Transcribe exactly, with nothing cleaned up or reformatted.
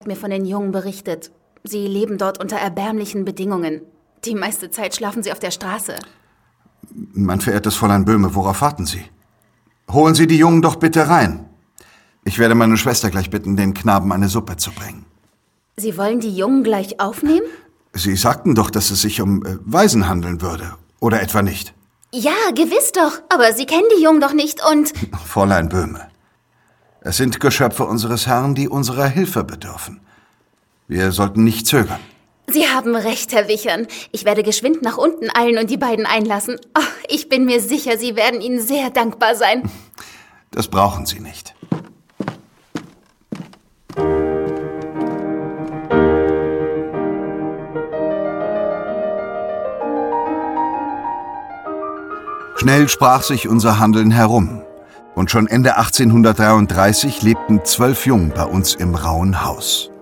mir von den Jungen berichtet. Sie leben dort unter erbärmlichen Bedingungen. Die meiste Zeit schlafen sie auf der Straße. Mein verehrtes Fräulein Böhme, worauf warten Sie? Holen Sie die Jungen doch bitte rein. Ich werde meine Schwester gleich bitten, den Knaben eine Suppe zu bringen. Sie wollen die Jungen gleich aufnehmen? Sie sagten doch, dass es sich um äh, Waisen handeln würde. Oder etwa nicht? Ja, gewiss doch. Aber Sie kennen die Jungen doch nicht und... Fräulein Böhme, es sind Geschöpfe unseres Herrn, die unserer Hilfe bedürfen. Wir sollten nicht zögern. Sie haben recht, Herr Wichern. Ich werde geschwind nach unten eilen und die beiden einlassen. Oh, ich bin mir sicher, Sie werden Ihnen sehr dankbar sein. Das brauchen Sie nicht. Schnell sprach sich unser Handeln herum. Und schon Ende achtzehnhundertdreiunddreißig lebten zwölf Jungen bei uns im Rauen Haus.